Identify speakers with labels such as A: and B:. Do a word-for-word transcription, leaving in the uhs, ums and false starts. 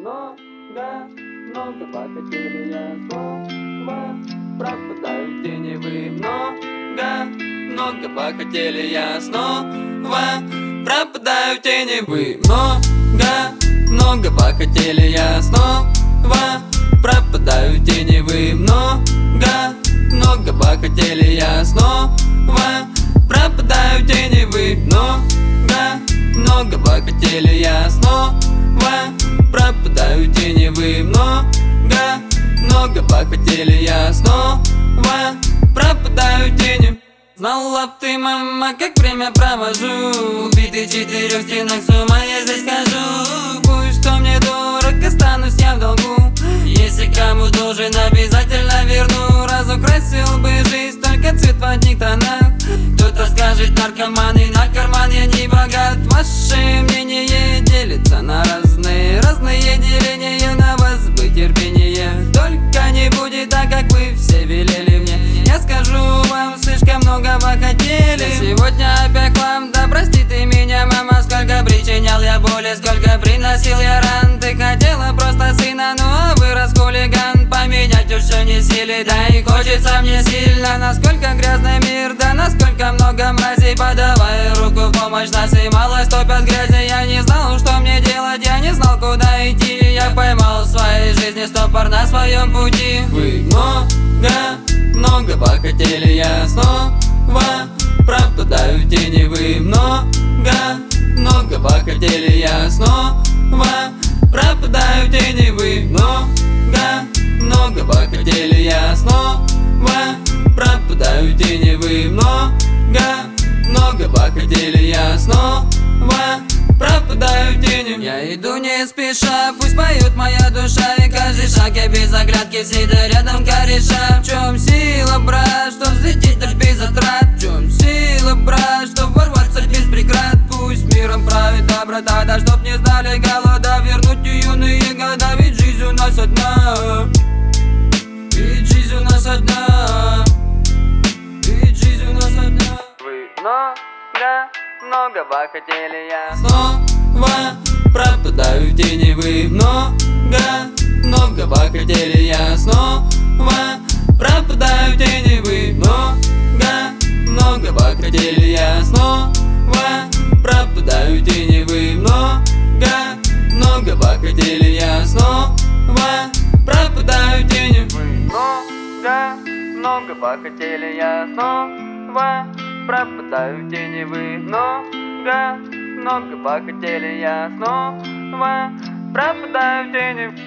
A: много, много похотели я снова, пропадаю в тени вы. Много, много похотели я снова, пропадаю в тени вы. Много, много похотели я снова, пропадаю в тени вы. Много, много похотели я снова, пропадаю в тени вы. Много, много похотели я снова, пропадаю в тени вы. Много, много похотели я снова, пропадаю в тени. Знала б ты, мама, как время провожу, убитый в четырех стенах, с ума я здесь хожу. Пусть что мне дорог, останусь я в долгу. Если кому должен, обязательно верну. Разукрасил бы жизнь, только цвет в одних тонах. Кто-то скажет, наркоман, и на карман я не богат. Ваше мнение делится на разные, разные деления. На вас бы терпение, только не будет так, как вы все велели мне. Я скажу вам, слишком многого хотели. Сегодня опять к вам, да прости ты меня, мама. Сколько причинял я боли, сколько приносил я ран. Ты хотела просто сына, ну а вырос хулиган. Поменять уж все не силы, да и хочется мне сильно. Насколько грязный мир, да насколько много мразей. Подавай руку в помощь, нас и малость топят грязи. Я не знал, что мне делать, я не знал, куда идти. Я поймал в своей жизни стопор на своем пути. Вы много, много похотели я снова, пропадаю в тени вы. Много, много похотели я снова, пропадаю в тени вы. Много, много похотели я снова, пропадаю в тени вы. Много, много похотели я снова, пропадаю в тени. Я иду не спеша, пусть поет моя душа. И каждый шаг я без оглядки, всегда рядом кореша. В чем сила, брат, чтоб взлететь даже без затрат? В чем сила, брат, чтоб ворваться без преград? Пусть миром правит доброта, да чтоб не знали голода. Вернуть юные года, ведь жизнь у нас одна. Ведь жизнь у нас одна. Ведь жизнь у нас одна. Вы много, много похотели я снова, пропадаю в тени вы. Много, много похотели я снова, пропадаю в тени вы. Много, много похотели я снова, пропадаю в тени вы. Много, много похотели я снова, пропадаю в тени вы. Много, много похотели я снова, пропадаю в тени вы. Много, много похотели я снова, пропадаю в тени.